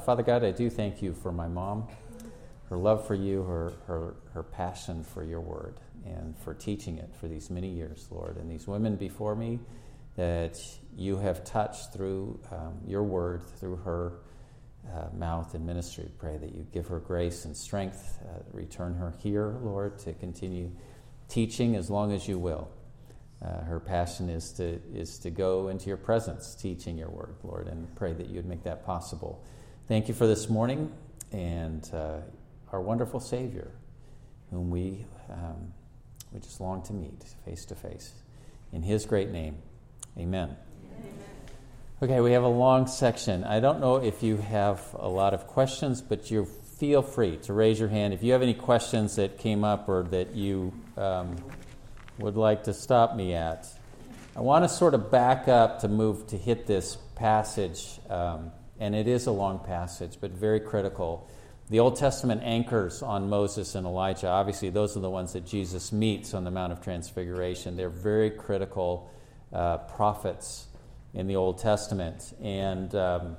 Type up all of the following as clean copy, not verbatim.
Father God, I do thank you for my mom, her love for you, her passion for your word, and for teaching it for these many years, Lord. And these women before me that you have touched through your word, through her mouth and ministry. Pray that you give her grace and strength, return her here, Lord, to continue teaching as long as you will. Her passion is to go into your presence, teaching your word, Lord, and pray that you'd make that possible. Thank you for this morning and our wonderful Savior, whom we just long to meet face to face. In his great name, amen. Okay, we have a long section. I don't know if you have a lot of questions, but you feel free to raise your hand. If you have any questions that came up or that you would like to stop me at. I want to sort of back up to hit this passage, and it is a long passage, but very critical. The Old Testament anchors on Moses and Elijah. Obviously, those are the ones that Jesus meets on the Mount of Transfiguration. They're very critical prophets in the Old Testament. And, of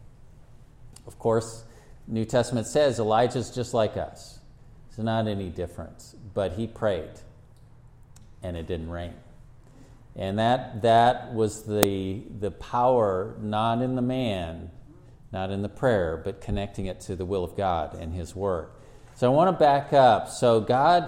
course, New Testament says Elijah's just like us. It's not any different, but he prayed. And it didn't rain. And that was the power, not in the man, not in the prayer, but connecting it to the will of God and his word. So I want to back up. So God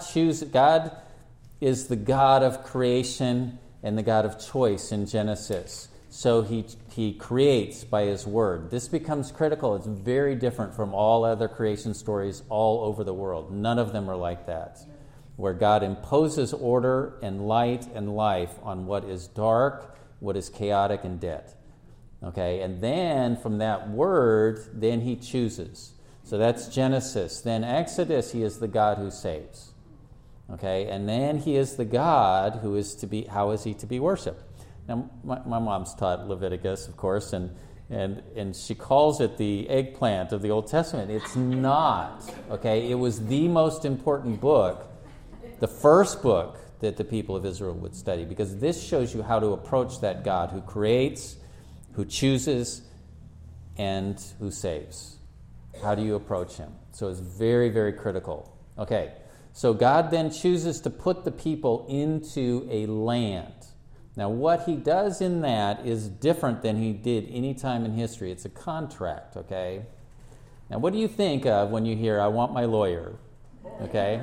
is the God of creation and the God of choice in Genesis. So he creates by his word. This becomes critical. It's very different from all other creation stories all over the world. None of them are like that, where God imposes order and light and life on what is dark, what is chaotic and dead. Okay, and then from that word, then he chooses. So that's Genesis. Then Exodus, he is the God who saves. Okay, and then he is the God who is to be, how is he to be worshipped? Now, my mom's taught Leviticus, of course, and she calls it the eggplant of the Old Testament. It's not, okay? It was the most important book, the first book that the people of Israel would study, because this shows you how to approach that God who creates, who chooses, and who saves. How do you approach him? So it's very, very critical. Okay, so God then chooses to put the people into a land. Now, what he does in that is different than he did any time in history. It's a contract, okay? Now, what do you think of when you hear, I want my lawyer, okay?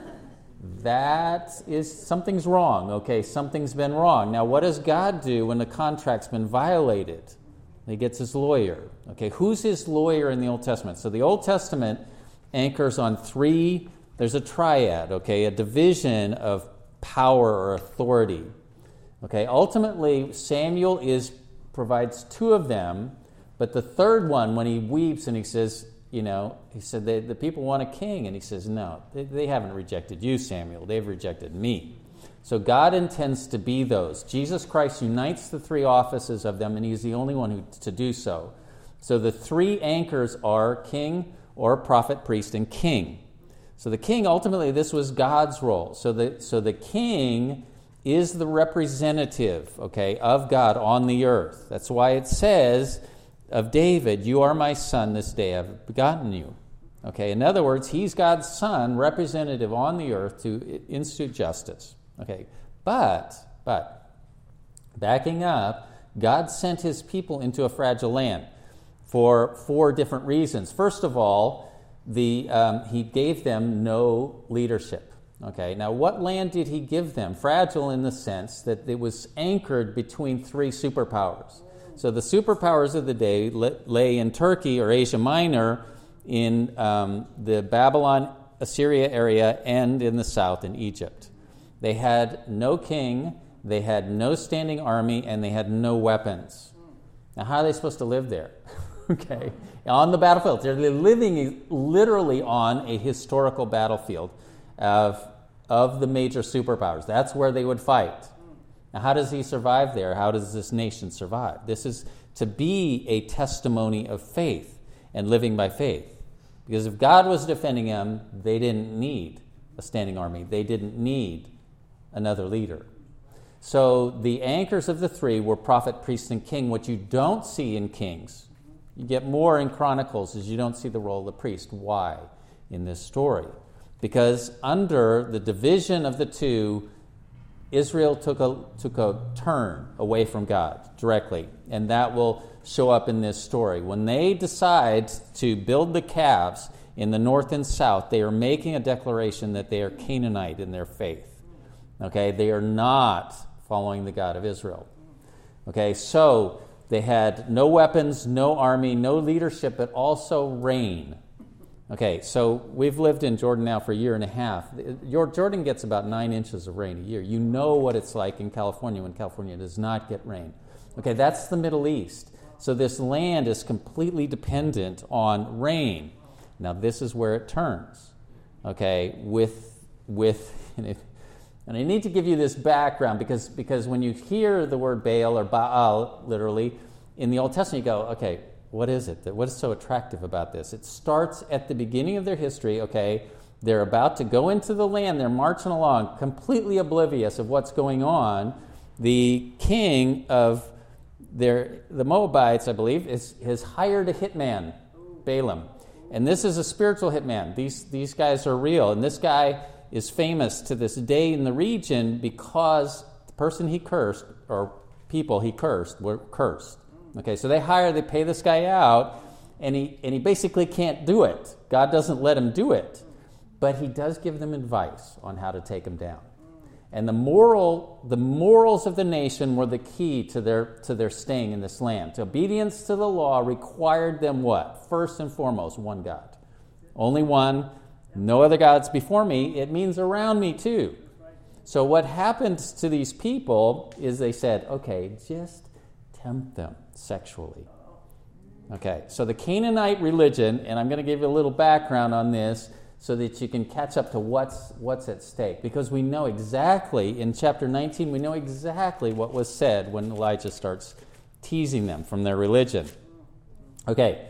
That is, something's wrong, okay? Something's been wrong. Now, what does God do when the contract's been violated? He gets his lawyer, okay? Who's his lawyer in the Old Testament? So the Old Testament anchors on three, there's a triad, okay? A division of power or authority. Okay, ultimately, Samuel provides two of them, but the third one, when he weeps and he says, he said, the people want a king, and he says, no, they haven't rejected you, Samuel, they've rejected me. So God intends to be those. Jesus Christ unites the three offices of them, and he's the only one to do so. So the three anchors are king or prophet, priest, and king. So the king, ultimately, this was God's role. So the king is the representative, okay, of God on the earth. That's why it says of David, you are my son, this day I've begotten you. Okay, in other words, he's God's son, representative on the earth to institute justice. Okay, but backing up, God sent his people into a fragile land for 4 different reasons. First of all, he gave them no leadership. Okay, now what land did he give them? Fragile in the sense that it was anchored between 3 superpowers. So the superpowers of the day lay in Turkey or Asia Minor, in the Babylon, Assyria area, and in the south in Egypt. They had no king, they had no standing army, and they had no weapons. Now how are they supposed to live there? Okay, on the battlefield. They're living literally on a historical battlefield of the major superpowers. That's where they would fight. Now, how does he survive there? How does this nation survive? This is to be a testimony of faith and living by faith. Because if God was defending them, they didn't need a standing army. They didn't need another leader. So the anchors of the 3 were prophet, priest, and king. What you don't see in Kings, You get more in Chronicles as you don't see the role of the priest. Why in this story? Because under the division of the two, Israel took a turn away from God directly, and that will show up in this story. When they decide to build the calves in the north and south, they are making a declaration that they are Canaanite in their faith. Okay, they are not following the God of Israel. Okay, so they had no weapons, no army, no leadership, but also rain. Okay, so we've lived in Jordan now for a year and a half. Jordan gets about 9 inches of rain a year. You know what it's like in California when California does not get rain. Okay, that's the Middle East. So this land is completely dependent on rain. Now this is where it turns. Okay, and I need to give you this background because when you hear the word Baal or Baal, literally, in the Old Testament you go, okay, what is it? What is so attractive about this? It starts at the beginning of their history, okay? They're about to go into the land. They're marching along, completely oblivious of what's going on. The king of the Moabites, I believe, has hired a hitman, Balaam. And this is a spiritual hitman. These guys are real. And this guy is famous to this day in the region because the person he cursed, or people he cursed, were cursed. Okay, so they pay this guy out, and he basically can't do it. God doesn't let him do it. But he does give them advice on how to take him down. And the morals of the nation were the key to their staying in this land. Obedience to the law required them what? First and foremost, one God. Only one, no other gods before me. It means around me too. So what happened to these people is they said, okay, just tempt them sexually. Okay, so the Canaanite religion, and I'm going to give you a little background on this so that you can catch up to what's at stake. Because we know exactly, in chapter 19, we know exactly what was said when Elijah starts teasing them from their religion. Okay,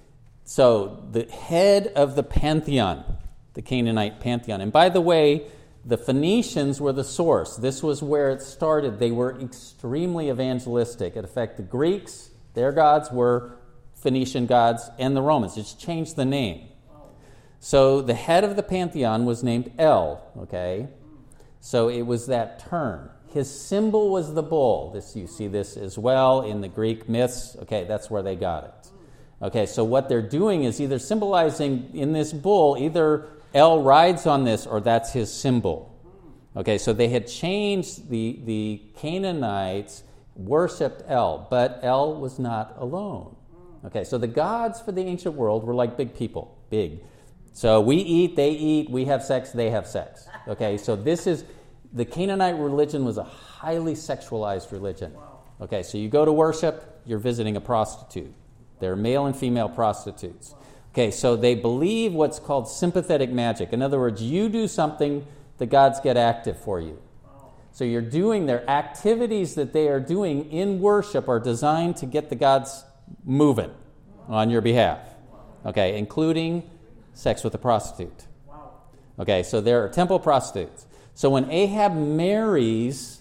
so the head of the pantheon, the Canaanite pantheon. And by the way, the Phoenicians were the source. This was where it started. They were extremely evangelistic. In fact, the Greeks, their gods were Phoenician gods, and the Romans. Just changed the name. So the head of the pantheon was named El, okay? So it was that turn. His symbol was the bull. You see this as well in the Greek myths. Okay, that's where they got it. Okay, so what they're doing is either symbolizing in this bull, either El rides on this or that's his symbol. Okay, so they had changed, the Canaanites worshipped El, but El was not alone. Okay, so the gods for the ancient world were like big people, big. So we eat, they eat, we have sex, they have sex. Okay, so the Canaanite religion was a highly sexualized religion. Okay, so you go to worship, you're visiting a prostitute. They're male and female prostitutes. Okay, so they believe what's called sympathetic magic. In other words, you do something, the gods get active for you. So you're doing their activities that they are doing in worship are designed to get the gods moving on your behalf. Okay, including sex with a prostitute. Okay, so there are temple prostitutes. So when Ahab marries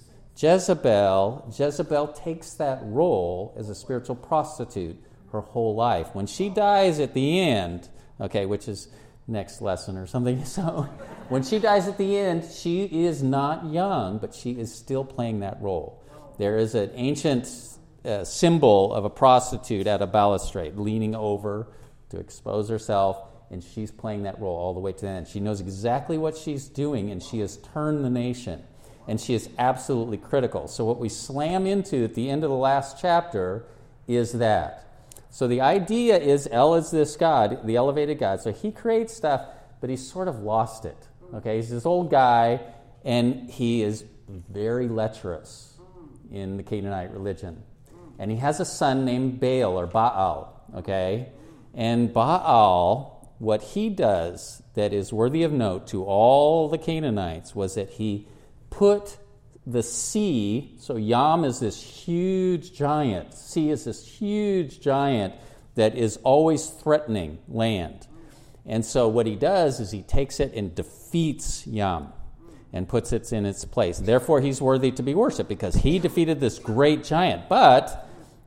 Jezebel takes that role as a spiritual prostitute her whole life. When she dies at the end, okay, which is next lesson or something, so when she dies at the end, she is not young, but she is still playing that role. There is an ancient symbol of a prostitute at a balustrade leaning over to expose herself, and she's playing that role all the way to the end. She knows exactly what she's doing, and she has turned the nation, and she is absolutely critical. So what we slam into at the end of the last chapter is that. So the idea is El is this God, the elevated God. So he creates stuff, but he's sort of lost it. Okay, he's this old guy, and he is very lecherous in the Canaanite religion. And he has a son named Baal or Baal, okay? And Baal, what he does that is worthy of note to all the Canaanites was that he put the sea, so Yam is this huge giant, sea is this huge giant that is always threatening land. And so what he does is he takes it and defeats Yam and puts it in its place. Therefore, he's worthy to be worshipped because he defeated this great giant. But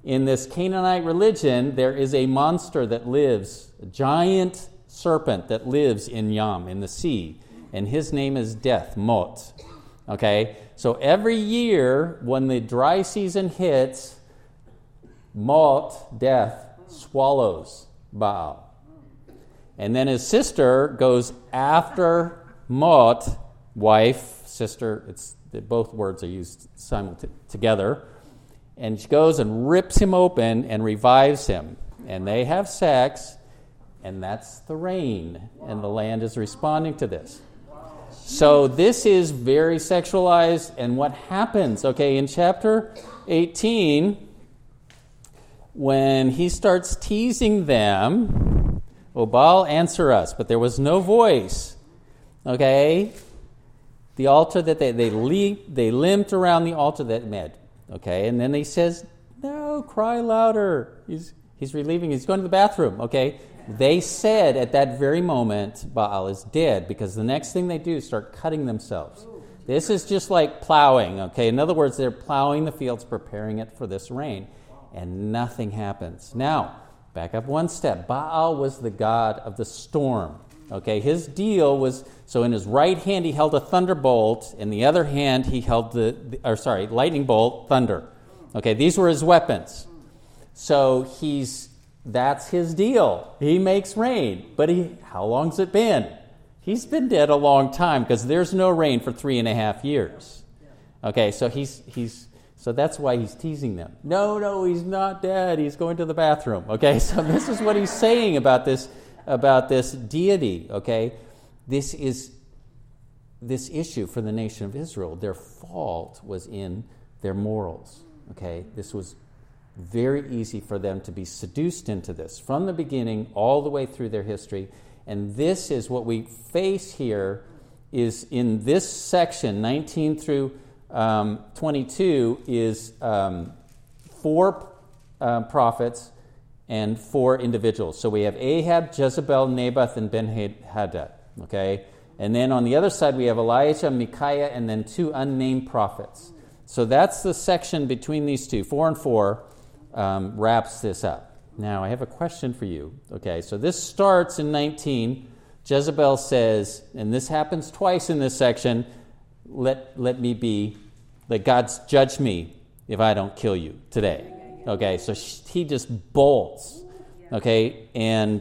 in this Canaanite religion, there is a monster that lives, a giant serpent that lives in Yam, in the sea, and his name is Death, Mot. Okay? So every year, when the dry season hits, Mot, Death, swallows Baal. And then his sister goes after Mot, wife, sister, both words are used together, and she goes and rips him open and revives him. And they have sex, and that's the rain, and the land is responding to this. So this is very sexualized, and what happens, okay, in chapter 18, when he starts teasing them, "O Baal, answer us," but there was no voice, okay? The altar that they limped around the altar that met, okay? And then he says, "No, cry louder." He's relieving, he's going to the bathroom, okay? They said at that very moment, Baal is dead, because the next thing they do is start cutting themselves. This is just like plowing, okay? In other words, they're plowing the fields, preparing it for this rain, and nothing happens. Now, back up one step. Baal was the god of the storm, okay? His deal was, so in his right hand he held a thunderbolt, in the other hand he held lightning bolt, thunder. Okay, these were his weapons. So that's his deal. He makes rain. But how long's it been? He's been dead a long time, because there's no rain for 3.5 years. Okay, so so that's why he's teasing them. No, he's not dead. He's going to the bathroom. Okay, so this is what he's saying about this deity. Okay, this is this issue for the nation of Israel. Their fault was in their morals. Okay, this was very easy for them to be seduced into this from the beginning all the way through their history. And this is what we face here, is in this section, 19 through 22, is 4 prophets and 4 individuals. So we have Ahab, Jezebel, Naboth, and Ben-Hadad. Okay? And then on the other side we have Elijah, Micaiah, and then 2 unnamed prophets. So that's the section between these two. 4 and 4 wraps this up. Now, I have a question for you. Okay, so this starts in 19. Jezebel says, and this happens twice in this section, let God judge me if I don't kill you today. Okay, so he just bolts. Okay, and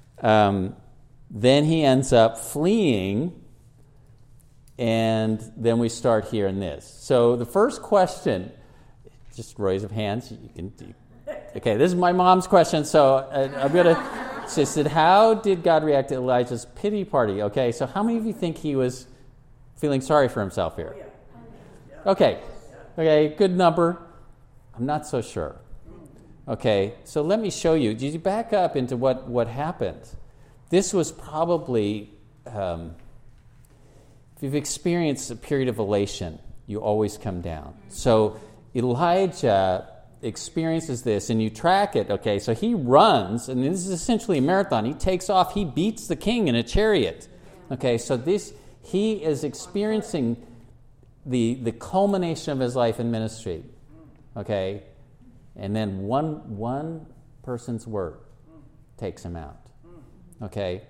then he ends up fleeing, and then we start here in this. So the first question, just raise of hands. Okay, this is my mom's question, so I'm going to... She said, how did God react to Elijah's pity party? Okay, so how many of you think he was feeling sorry for himself here? Okay, good number. I'm not so sure. Okay, so let me show you. Did you back up into what happened? This was probably, if you've experienced a period of elation, you always come down. So Elijah experiences this, and you track it. Okay, so he runs, and this is essentially a marathon. He takes off. He beats the king in a chariot. Okay, so he is experiencing the culmination of his life in ministry. Okay, and then one person's word takes him out. Okay,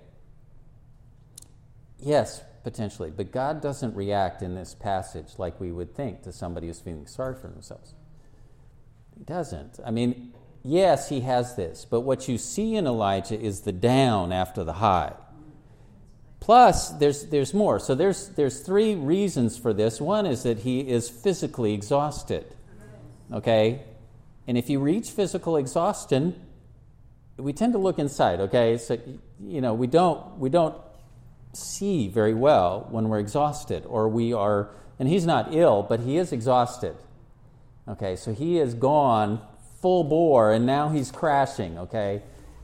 yes, potentially, but God doesn't react in this passage like we would think to somebody who's feeling sorry for themselves. He doesn't. I mean, yes, he has this, but what you see in Elijah is the down after the high. Plus, there's more. So there's 3 reasons for this. One is that he is physically exhausted. Okay? And if you reach physical exhaustion, we tend to look inside, okay? So, we don't see very well when we're exhausted, or we are, and he's not ill, but he is exhausted. Okay, so he has gone full bore, and now he's crashing, okay?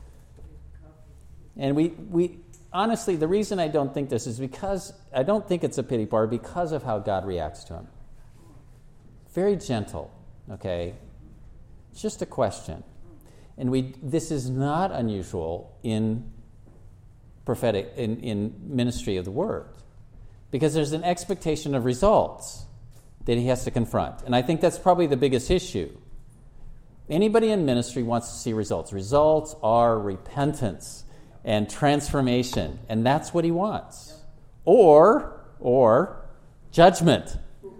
And we honestly, the reason I don't think this is because I don't think it's a pity party, because of how God reacts to him. Very gentle, okay? It's just a question. And this is not unusual in prophetic, in ministry of the word, because there's an expectation of results that he has to confront. And I think that's probably the biggest issue. Anybody in ministry wants to see results. Results are repentance and transformation, and that's what he wants. Or judgment.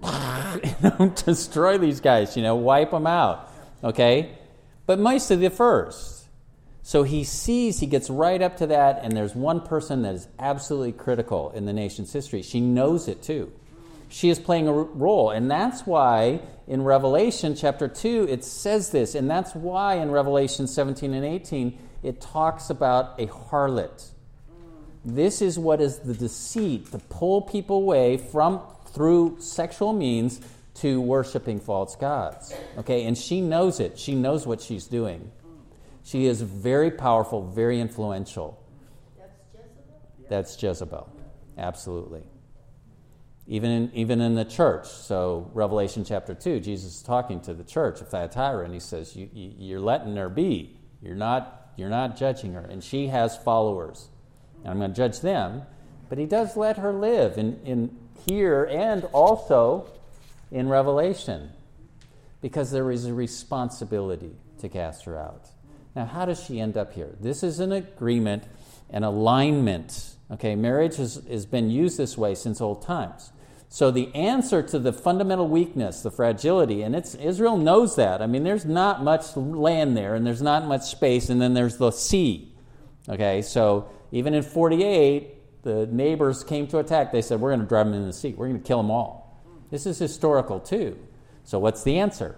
Destroy these guys, wipe them out. Okay? But mostly the first. So he gets right up to that, and there's one person that is absolutely critical in the nation's history. She knows it too. She is playing a role, and that's why in Revelation chapter 2 it says this, and that's why in Revelation 17 and 18 it talks about a harlot. This is what is the deceit, to pull people away through sexual means to worshiping false gods. Okay, and she knows it. She knows what she's doing. She is very powerful, very influential. That's Jezebel. Absolutely. Even in the church. So Revelation chapter 2, Jesus is talking to the church of Thyatira, and he says, you're letting her be. You're not judging her. And she has followers. And I'm going to judge them. But he does let her live in here and also in Revelation, because there is a responsibility to cast her out. Now, how does she end up here? This is an agreement, an alignment. Okay, marriage has been used this way since old times. So the answer to the fundamental weakness, the fragility, and Israel knows that. I mean, there's not much land there, and there's not much space, and then there's the sea. Okay, so even in 48, the neighbors came to attack. They said, we're going to drive them into the sea. We're going to kill them all. This is historical too. So what's the answer?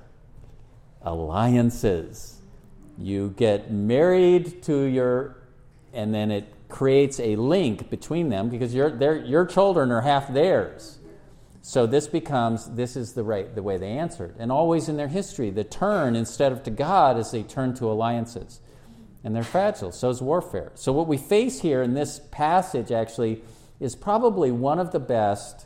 Alliances. You get married to and then it creates a link between them, because your children are half theirs. So this is the way they answered. And always in their history, the turn, instead of to God, is they turn to alliances. And they're fragile. So is warfare. So what we face here in this passage actually is probably one of the best,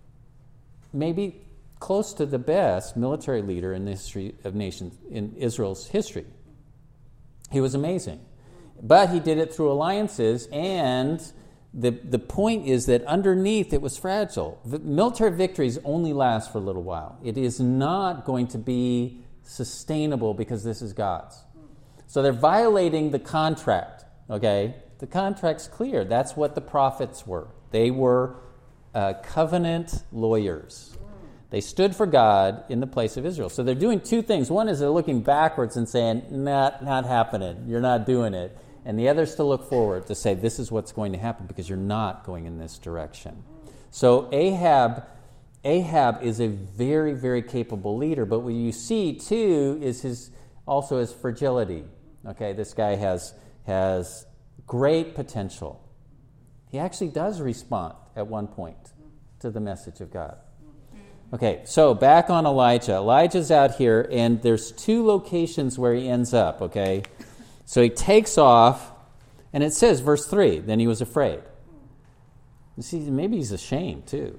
maybe close to the best military leader in the history of nations, in Israel's history. He was amazing. But he did it through alliances, and the point is that underneath it was fragile. The military victories only last for a little while. It is not going to be sustainable because this is God's. So they're violating the contract, okay? The contract's clear. That's what the prophets were. They were covenant lawyers. They stood for God in the place of Israel. So they're doing two things. One is they're looking backwards and saying, not happening. You're not doing it. And the other is to look forward, to say, this is what's going to happen because you're not going in this direction. So Ahab is a very, very capable leader. But what you see, too, is his fragility. Okay, this guy has great potential. He actually does respond at one point to the message of God. Okay, so back on Elijah. Elijah's out here, and there's two locations where he ends up, okay? So he takes off, and it says, verse 3, then he was afraid. You see, maybe he's ashamed, too,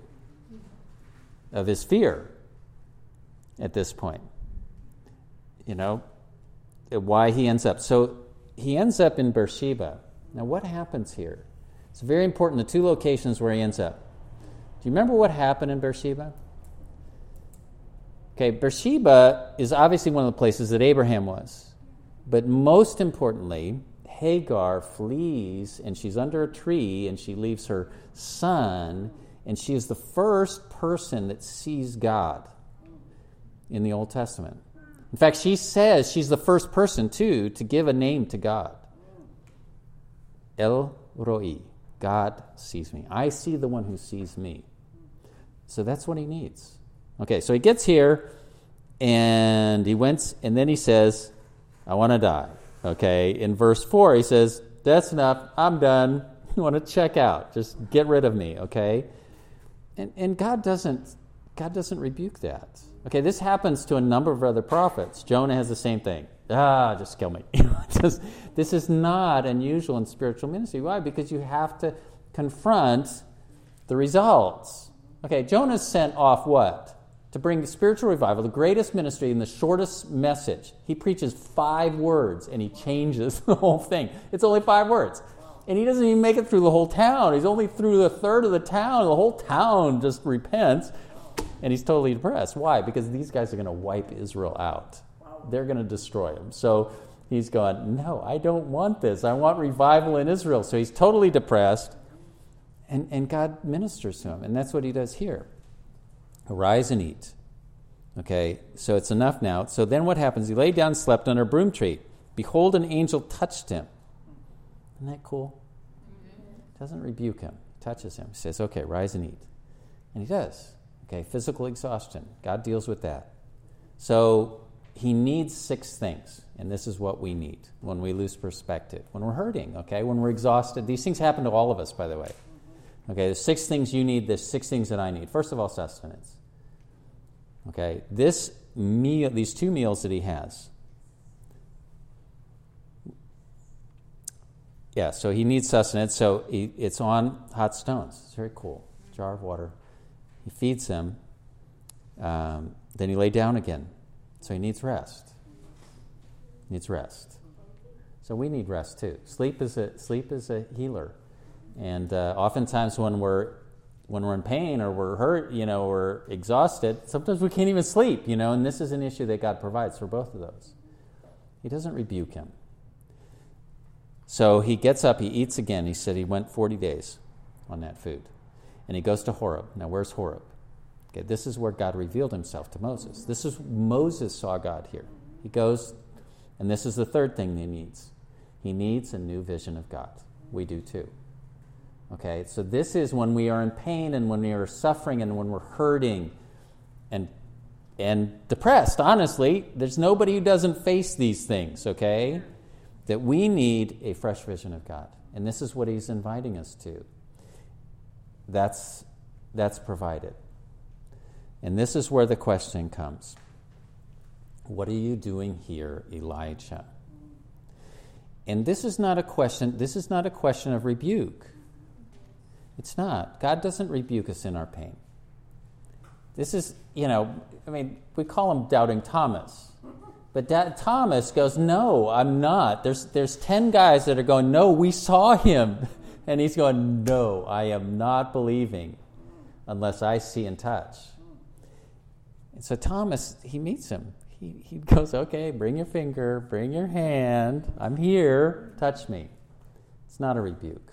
of his fear at this point. Why he ends up. So he ends up in Beersheba. Now, what happens here? It's very important, the two locations where he ends up. Do you remember what happened in Beersheba? Okay, Beersheba is obviously one of the places that Abraham was. But most importantly, Hagar flees, and she's under a tree, and she leaves her son, and she is the first person that sees God in the Old Testament. In fact, she says she's the first person, too, to give a name to God. El Roi, God sees me. I see the one who sees me. So that's what he needs. Okay, so he gets here, and then he says, I want to die. Okay, in verse 4, he says, that's enough, I'm done. I want to check out. Just get rid of me, okay? And God doesn't rebuke that. Okay, this happens to a number of other prophets. Jonah has the same thing. Just kill me. This is not unusual in spiritual ministry. Why? Because you have to confront the results. Okay, Jonah's sent off what? To bring spiritual revival, the greatest ministry in the shortest message. He preaches 5 words, and he changes the whole thing. It's only 5 words. And he doesn't even make it through the whole town. He's only through a third of the town. The whole town just repents. And he's totally depressed. Why? Because these guys are going to wipe Israel out. they're going to destroy him. So he's going, no, I don't want this. I want revival in Israel. So he's totally depressed, and God ministers to him, and that's what he does here. Arise and eat. Okay, so it's enough now. So then what happens? He lay down and slept under a broom tree. Behold, an angel touched him. Isn't that cool? Doesn't rebuke him. Touches him. He says, okay, rise and eat. And he does. Okay, physical exhaustion. God deals with that. So he needs 6 things. And this is what we need when we lose perspective. When we're hurting, okay, when we're exhausted. These things happen to all of us, by the way. Okay, there's 6 things you need. There's 6 things that I need. First of all, sustenance. Okay, these 2 meals that he has. Yeah, so he needs sustenance. So it's on hot stones. It's very cool. Jar of water. He feeds him. Then he lay down again. So he needs rest. So we need rest too. Sleep is a healer. And oftentimes when we're in pain or we're hurt, we're exhausted, sometimes we can't even sleep, and this is an issue that God provides for both of those. He doesn't rebuke him. So he gets up, he eats again. He said he went 40 days on that food. And he goes to Horeb. Now, where's Horeb? Okay, this is where God revealed himself to Moses. Moses saw God here. He goes, and this is the third thing he needs. He needs a new vision of God. We do too. Okay, so this is when we are in pain and when we are suffering and when we're hurting and depressed, honestly. There's nobody who doesn't face these things, okay? That we need a fresh vision of God. And this is what he's inviting us to. That's provided. And this is where the question comes. What are you doing here, Elijah? And this is not a question of rebuke. It's not. God doesn't rebuke us in our pain. This is, we call him Doubting Thomas. But Thomas goes, no, I'm not. There's 10 guys that are going, no, we saw him. And he's going, no, I am not believing unless I see and touch. And so Thomas, he meets him. He goes, okay, bring your finger, bring your hand. I'm here. Touch me. It's not a rebuke.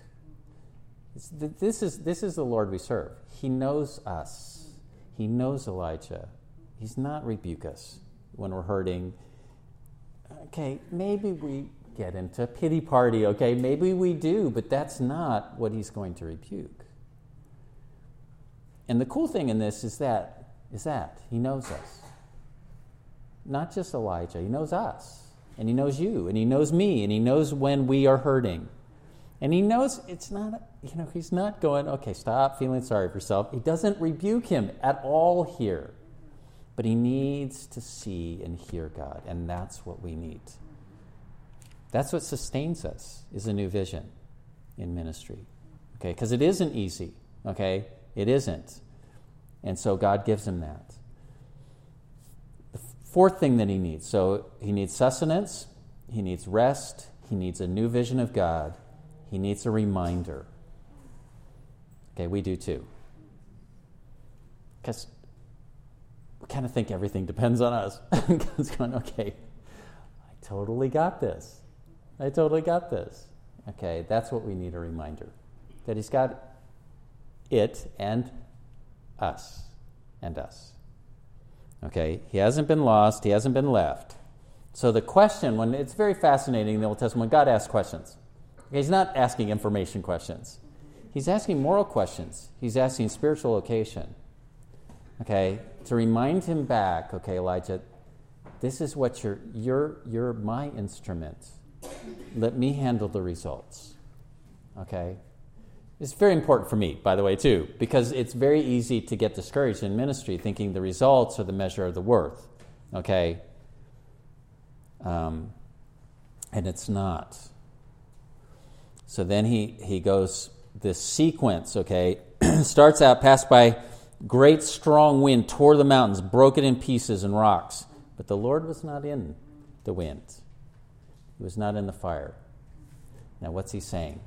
This is the Lord we serve. He knows us. He knows Elijah. He's not rebuke us when we're hurting. Okay, maybe we get into a pity party, okay? Maybe we do, but that's not what he's going to rebuke. And the cool thing in this is that he knows us. Not just Elijah, he knows us. And he knows you, and he knows me, and he knows when we are hurting. And he knows it's not, he's not going, okay, stop feeling sorry for yourself. He doesn't rebuke him at all here. But he needs to see and hear God, and that's what we need. That's what sustains us, is a new vision in ministry. Okay, because it isn't easy, okay? It isn't. And so God gives him that. The fourth thing that he needs, so he needs sustenance, he needs rest, he needs a new vision of God, he needs a reminder. Okay, we do too. Because we kind of think everything depends on us. God's going, okay, I totally got this. Okay, that's what we need, a reminder. That he's got it and us. Okay, he hasn't been lost, he hasn't been left. So the question, it's very fascinating in the Old Testament when God asks questions. Okay, he's not asking information questions. He's asking moral questions. He's asking spiritual location. Okay, to remind him back, okay, Elijah, this is what you're my instrument. Let me handle the results. Okay? It's very important for me, by the way, too, because it's very easy to get discouraged in ministry thinking the results are the measure of the worth. Okay? And it's not. So then he goes, this sequence, okay, starts out, passed by great strong wind, tore the mountains, broke it in pieces and rocks. But the Lord was not in the wind. He was not in the fire. Now, what's he saying?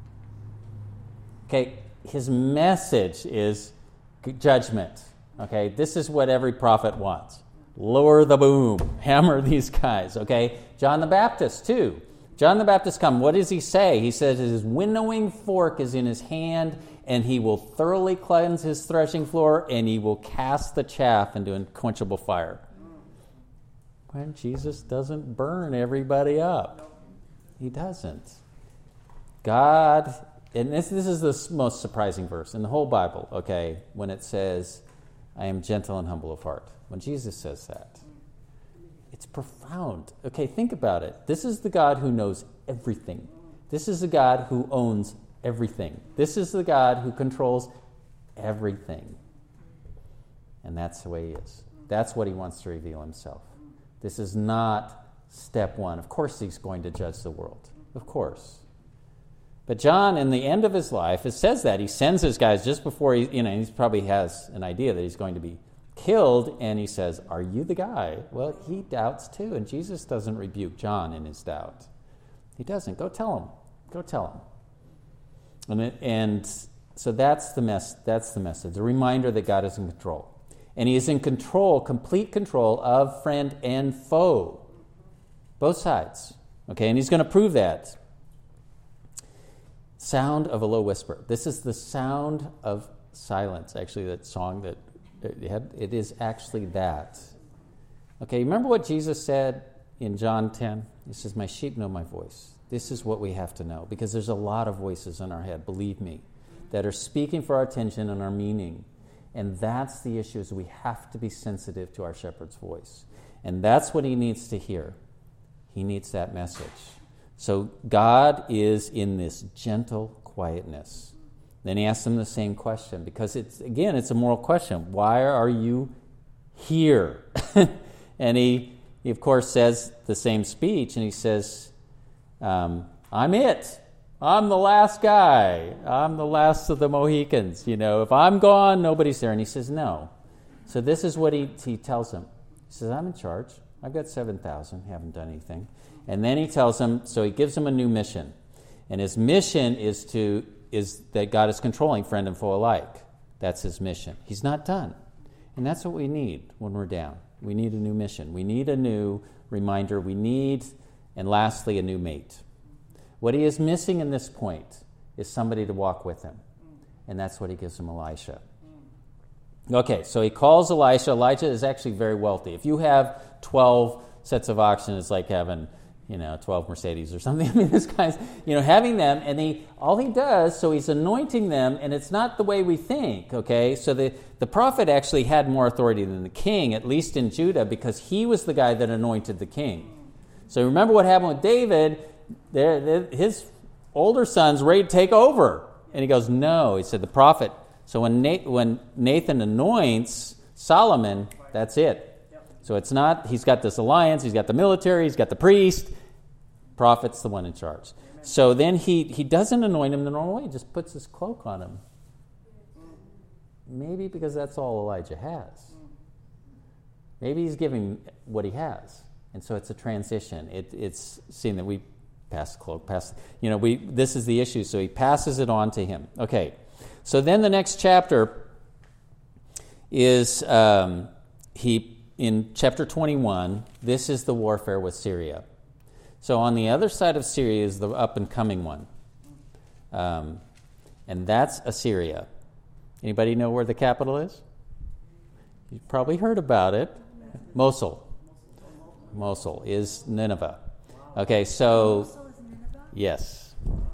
Okay, his message is judgment. Okay, this is what every prophet wants. lower the boom, hammer these guys, okay? John the Baptist, too. John the Baptist come. What does he say? He says his winnowing fork is in his hand, and he will thoroughly cleanse his threshing floor, and he will cast the chaff into unquenchable fire. When Jesus doesn't burn everybody up. He doesn't. God, and this is the most surprising verse in the whole Bible, okay, when it says, I am gentle and humble of heart. When Jesus says that, it's profound. Okay, think about it. This is the God who knows everything. This is the God who owns everything. This is the God who controls everything. And that's the way he is. That's what he wants to reveal himself. This is not step one. Of course he's going to judge the world. Of course. But John, in the end of his life, it says that. He sends his guys just before he probably has an idea that he's going to be killed, and he says, are you the guy? Well, he doubts too, and Jesus doesn't rebuke John in his doubt. He doesn't. Go tell him. Go tell him. And so that's the message, the reminder that God is in control. And he is in control, complete control of friend and foe. Both sides. Okay, and he's going to prove that. Sound of a low whisper. This is the sound of silence. Actually, that song that it is actually that. Okay, remember what Jesus said in John 10? He says, my sheep know my voice. This is what we have to know, because there's a lot of voices in our head, believe me, that are speaking for our attention and our meaning. And that's the issue, is we have to be sensitive to our shepherd's voice. And that's what he needs to hear. He needs that message. So God is in this gentle quietness. Then he asks them the same question, because it's a moral question. Why are you here? And he of course says the same speech, and he says, I'm it. I'm the last guy. I'm the last of the Mohicans. If I'm gone, nobody's there. And he says, no. So this is what he tells them. He says, I'm in charge. I've got 7,000, haven't done anything. And then he tells them, so he gives them a new mission. And his mission is that God is controlling friend and foe alike. That's his mission. He's not done. And that's what we need when we're down. We need a new mission. We need a new reminder. We need, and lastly, a new mate. What he is missing in this point is somebody to walk with him. And that's what he gives him, Elisha. Okay, so he calls Elisha. Elijah is actually very wealthy. If you have 12 sets of oxen, it's like having 12 Mercedes or something. I mean, this guy's, having them, and all he does, so he's anointing them, and it's not the way we think, okay? So the prophet actually had more authority than the king, at least in Judah, because he was the guy that anointed the king. So remember what happened with David. His older son's ready to take over. And he goes, no. He said, the prophet. So when Nathan anoints Solomon, that's it. So it's not, he's got this alliance, he's got the military, he's got the priest. Prophet's the one in charge. So then he doesn't anoint him the normal way, he just puts his cloak on him. Maybe because that's all Elijah has. Maybe he's giving what he has. And so it's a transition. It's seeing that we pass the cloak, this is the issue. So he passes it on to him. Okay. So then the next chapter is in chapter 21, this is the warfare with Syria. So on the other side of Syria is the up-and-coming one. And that's Assyria. Anybody know where the capital is? You've probably heard about it. Mosul. Mosul is Nineveh. Okay, so... Mosul is Nineveh? Yes.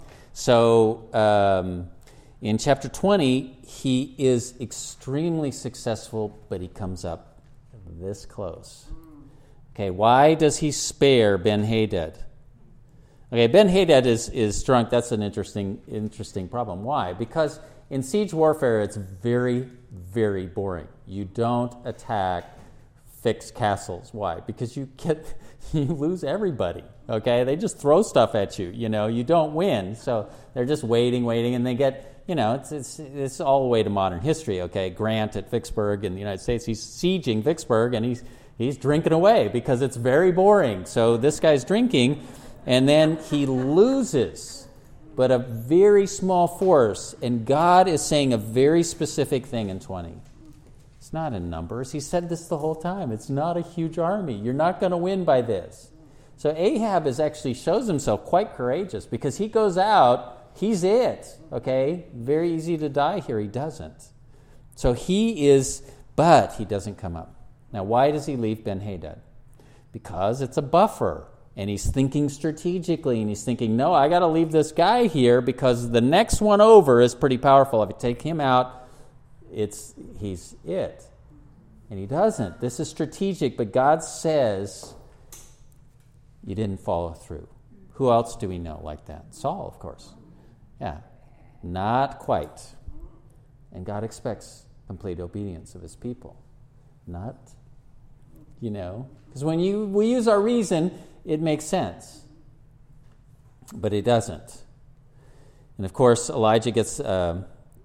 So in chapter 20, he is extremely successful, but he comes up this close. Okay, why does he spare Ben-Hadad? Okay, Ben-Hadad is drunk. That's an interesting problem. Why? Because in siege warfare, it's very, very boring. You don't attack fixed castles. Why? Because you lose everybody. Okay, they just throw stuff at you. You don't win. So they're just waiting, and they get. It's all the way to modern history. Okay, Grant at Vicksburg in the United States, he's sieging Vicksburg, and he's drinking away because it's very boring. So this guy's drinking, and then he loses, but a very small force. And God is saying a very specific thing in 20. It's not in numbers. He said this the whole time. It's not a huge army. You're not going to win by this. So Ahab actually shows himself quite courageous because he goes out, he's it, okay? Very easy to die here. He doesn't. So but he doesn't come up. Now, why does he leave Ben-Hadad? Because it's a buffer, and he's thinking strategically, and he's thinking, no, I got to leave this guy here because the next one over is pretty powerful. If you take him out, he's it. And he doesn't. This is strategic, but God says you didn't follow through. Who else do we know like that? Saul, of course. Yeah, not quite. And God expects complete obedience of his people. Not, because when we use our reason, it makes sense. But it doesn't. And of course, Elijah gets, and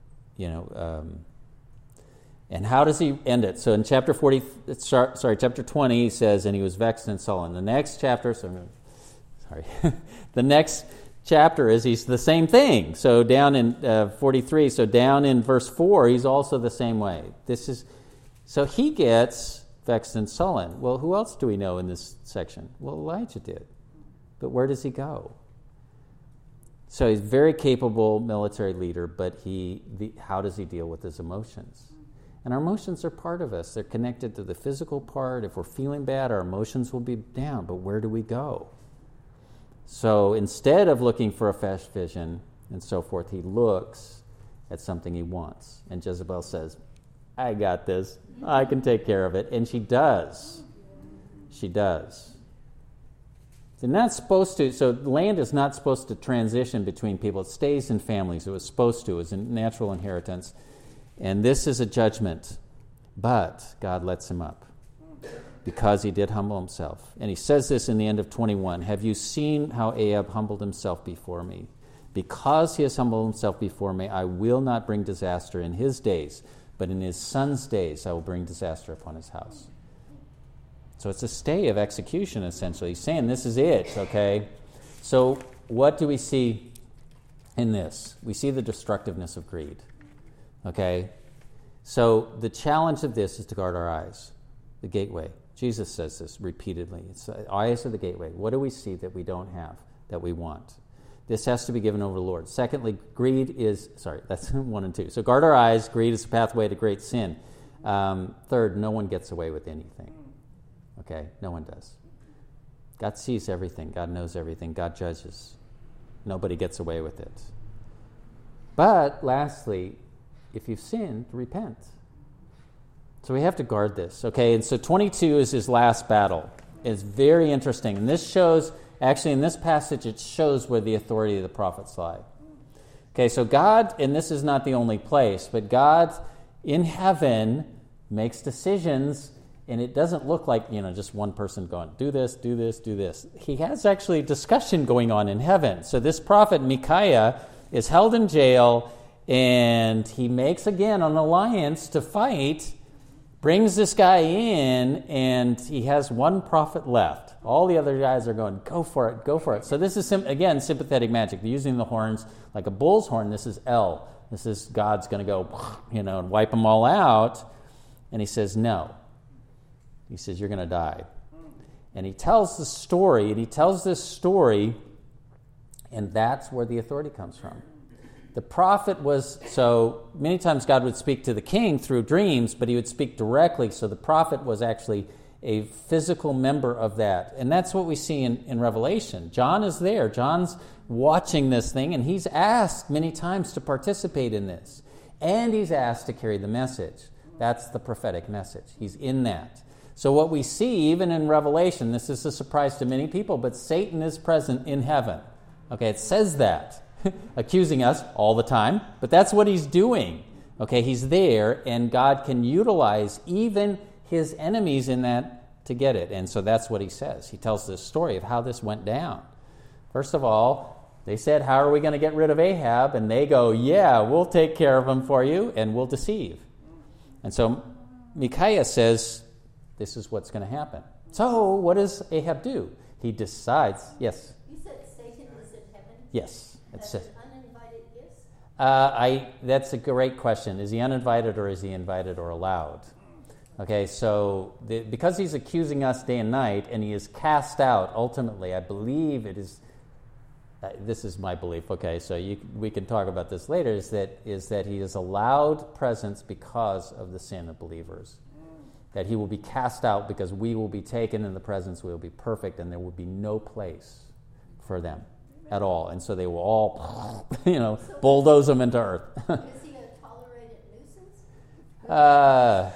how does he end it? So in chapter 20, he says, and he was vexed and sullen. The next chapter, the next chapter is he's the same thing. So down in 43, so down in verse 4, he's also the same way. So he gets vexed and sullen. Well, who else do we know in this section? Well, Elijah did. But where does he go? So he's a very capable military leader, but how does he deal with his emotions? And our emotions are part of us. They're connected to the physical part. If we're feeling bad, our emotions will be down. But where do we go? So instead of looking for a fresh vision and so forth, he looks at something he wants. And Jezebel says, I got this. I can take care of it. And she does. She does. They're not supposed to, so land is not supposed to transition between people. It stays in families. It was supposed to. It was a natural inheritance. And this is a judgment. But God lets him up because he did humble himself. And he says this in the end of 21. Have you seen how Ahab humbled himself before me? Because he has humbled himself before me, I will not bring disaster in his days, but in his son's days I will bring disaster upon his house. So it's a stay of execution, essentially. He's saying this is it, okay? So what do we see in this? We see the destructiveness of greed, okay? So the challenge of this is to guard our eyes, the gateway. Jesus says this repeatedly. It's the eyes of the gateway. What do we see that we don't have, that we want? This has to be given over to the Lord. Secondly, that's 1 and 2. So guard our eyes. Greed is a pathway to great sin. Third, no one gets away with anything. Okay? No one does. God sees everything. God knows everything. God judges. Nobody gets away with it. But lastly, if you've sinned, repent. So we have to guard this, okay? And so 22 is his last battle. It's very interesting. And this shows, actually in this passage, it shows where the authority of the prophets lie. Okay, so God, and this is not the only place, but God in heaven makes decisions, and it doesn't look like, just one person going, do this, do this, do this. He has actually discussion going on in heaven. So this prophet Micaiah is held in jail, and he makes again an alliance to fight, brings this guy in, and he has one prophet left. All the other guys are going, go for it, go for it. So this is, again, sympathetic magic. They're using the horns like a bull's horn. This is El. This is God's going to go, and wipe them all out. And he says, no. He says, you're going to die. And he tells the story, and he tells this story, and that's where the authority comes from. The prophet so many times God would speak to the king through dreams, but he would speak directly, so the prophet was actually a physical member of that. And that's what we see in Revelation. John is there. John's watching this thing, and he's asked many times to participate in this. And he's asked to carry the message. That's the prophetic message. He's in that. So what we see, even in Revelation, this is a surprise to many people, but Satan is present in heaven. Okay, it says that. Accusing us all the time, but that's what he's doing. Okay, he's there, and God can utilize even his enemies in that to get it. And so that's what he says. He tells this story of how this went down. First of all, they said, how are we going to get rid of Ahab? And they go, yeah, we'll take care of him for you, and we'll deceive. And so Micaiah says, this is what's going to happen. So what does Ahab do? He decides, yes? You said Satan is in heaven? Yes. That's an uninvited guest? That's a great question. Is he uninvited, or is he invited or allowed? Okay, so because he's accusing us day and night, and he is cast out, ultimately, I believe it is, this is my belief, okay, so we can talk about this later, is that he is allowed presence because of the sin of believers. That he will be cast out because we will be taken in the presence, we will be perfect, and there will be no place for them at all. And so they will all, bulldoze them into earth. Is he a tolerated nuisance?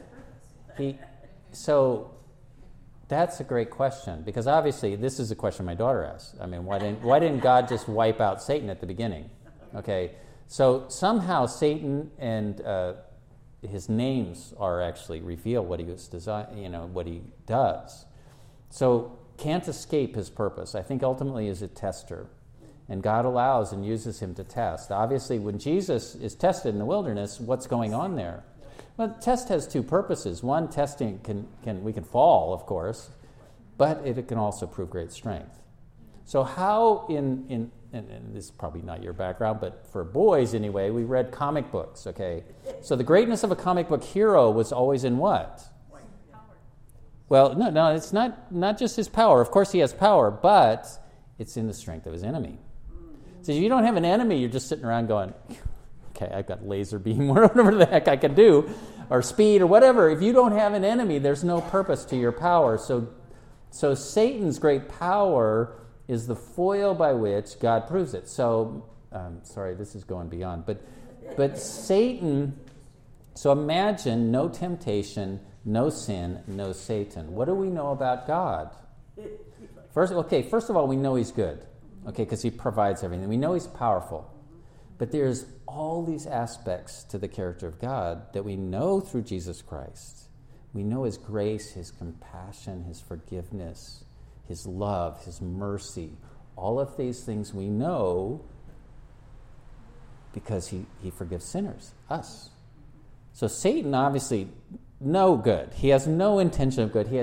So that's a great question, because obviously this is a question my daughter asked. I mean, why didn't God just wipe out Satan at the beginning? Okay, so somehow Satan and his names are actually reveal what he was what he does. So can't escape his purpose. I think ultimately is a tester, and God allows and uses him to test. Obviously, when Jesus is tested in the wilderness, what's going on there? Well, the test has two purposes. One, testing we can fall, of course, but it can also prove great strength. So how and this is probably not your background, but for boys anyway, we read comic books, okay? So the greatness of a comic book hero was always in what? Well, no, it's not just his power. Of course he has power, but it's in the strength of his enemy. So if you don't have an enemy, you're just sitting around going, okay, I've got laser beam, whatever the heck I can do, or speed, or whatever. If you don't have an enemy, there's no purpose to your power. So Satan's great power is the foil by which God proves it. So, sorry, this is going beyond. But Satan, so imagine no temptation, no sin, no Satan. What do we know about God? First of all, we know he's good, okay, because he provides everything. We know he's powerful. But there's all these aspects to the character of God that we know through Jesus Christ. We know his grace, his compassion, his forgiveness, his love, his mercy. All of these things we know because he forgives sinners, us. So Satan, obviously, no good. He has no intention of good.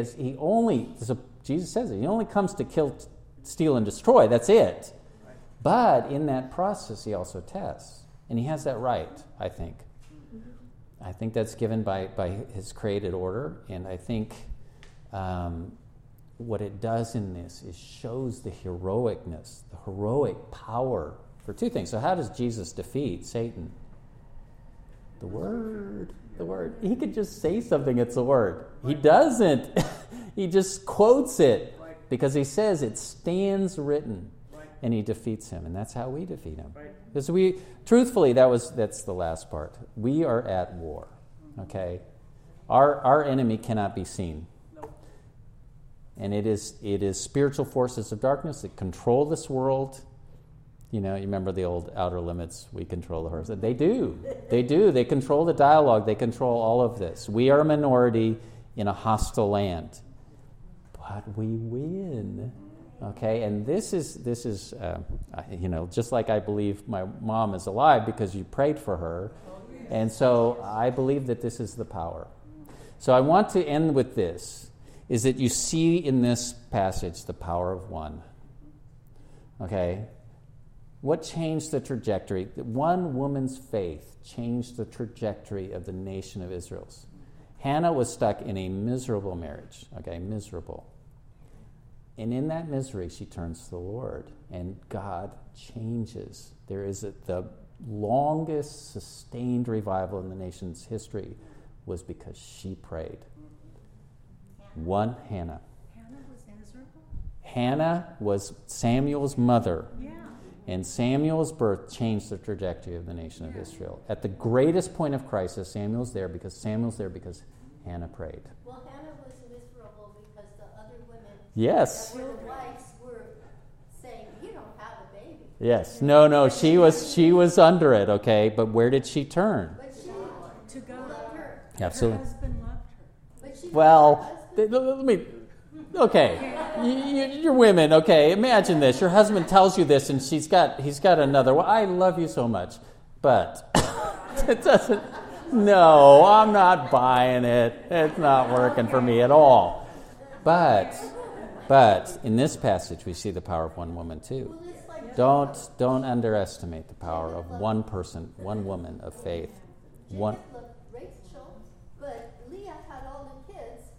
Jesus says it, he only comes to kill, steal, and destroy. That's it. Right. But in that process, he also tests. And he has that right, I think. Mm-hmm. I think that's given by his created order. And I think what it does in this is shows the heroicness, the heroic power for two things. So how does Jesus defeat Satan? The Word. The Word. He could just say something, it's a word. He doesn't. He just quotes it because he says it stands written, and he defeats him, and that's how we defeat him. Because truthfully, that's the last part. We are at war. Okay, our enemy cannot be seen, and it is spiritual forces of darkness that control this world. You remember the old Outer Limits, we control the horse. They do. They control the dialogue. They control all of this. We are a minority in a hostile land. But we win. Okay? And this is just like I believe my mom is alive because you prayed for her. And so I believe that this is the power. So I want to end with this, is that you see in this passage the power of one. Okay? What changed the trajectory? One woman's faith changed the trajectory of the nation of Israel. Hannah was stuck in a miserable marriage, okay, miserable. And in that misery, she turns to the Lord, and God changes. There is the longest sustained revival in the nation's history was because she prayed. Hannah. Hannah was miserable? Hannah was Samuel's mother. Yeah. And Samuel's birth changed the trajectory of the nation of Israel. At the greatest point of crisis, Samuel's there because Hannah prayed. Well, Hannah was miserable because the other women yes. that were the wives were saying, you don't have a baby. Yes. No, she was under it, okay? But where did she turn? But she to God. Loved her. Absolutely. Her husband loved her. But she let me... Okay, you're women. Okay, imagine this. Your husband tells you this, and he's got another. Well, I love you so much, but it doesn't. No, I'm not buying it. It's not working for me at all. But in this passage, we see the power of one woman too. Don't underestimate the power of one person, one woman of faith. Jacob loved Rachel, but Leah had all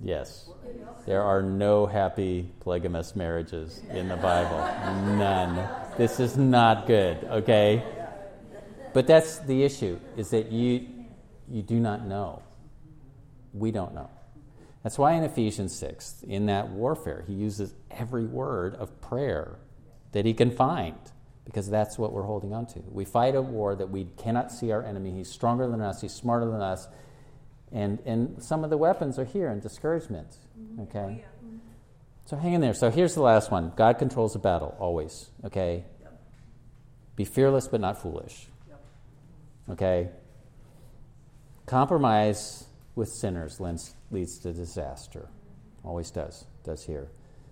Yes. There are no happy polygamous marriages in the Bible. None. This is not good, okay? But that's the issue, is that you do not know. We don't know. That's why in Ephesians 6, in that warfare, he uses every word of prayer that he can find, because that's what we're holding on to. We fight a war that we cannot see our enemy. He's stronger than us. He's smarter than us. And some of the weapons are here in discouragement, okay? So hang in there. So here's the last one. God controls the battle, always, okay? Be fearless but not foolish, okay? Compromise with sinners leads to disaster. Always does here.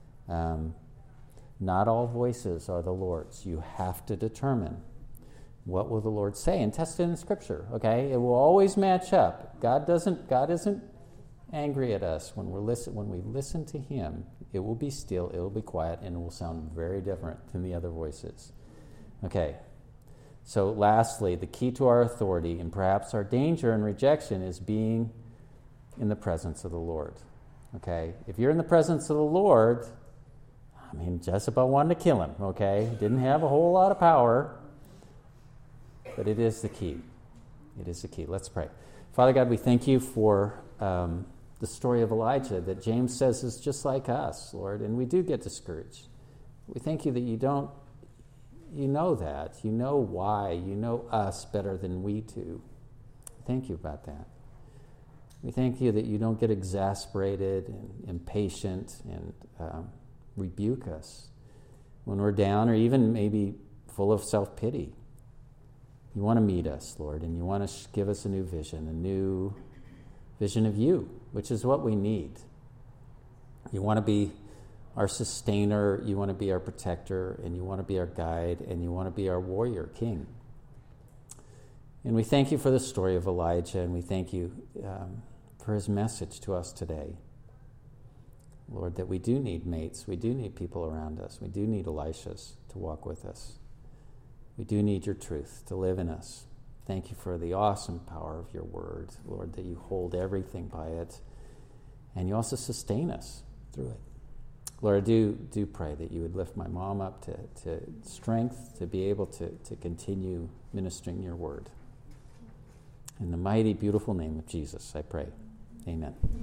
Not all voices are the Lord's. You have to determine what will the Lord say and test it in Scripture, okay? It will always match up. God isn't angry at us when we listen to him. It will be still, it will be quiet, and it will sound very different than the other voices. Okay. So lastly, the key to our authority and perhaps our danger and rejection is being in the presence of the Lord. Okay? If you're in the presence of the Lord, I mean, Jezebel wanted to kill him, okay? Didn't have a whole lot of power, but it is the key. It is the key. Let's pray. Father God, we thank you for the story of Elijah that James says is just like us, Lord, and we do get discouraged. We thank you that you know that. You know why. You know us better than we do. Thank you about that. We thank you that you don't get exasperated and impatient and rebuke us when we're down or even maybe full of self-pity. You want to meet us, Lord, and you want to give us a new vision of you, which is what we need. You want to be our sustainer, you want to be our protector, and you want to be our guide, and you want to be our warrior king. And we thank you for the story of Elijah, and we thank you for his message to us today. Lord, that we do need mates, we do need people around us, we do need Elishas to walk with us. We do need your truth to live in us. Thank you for the awesome power of your word, Lord, that you hold everything by it, and you also sustain us through it. Lord, I do pray that you would lift my mom up to strength, to be able to continue ministering your word. In the mighty, beautiful name of Jesus, I pray. Amen.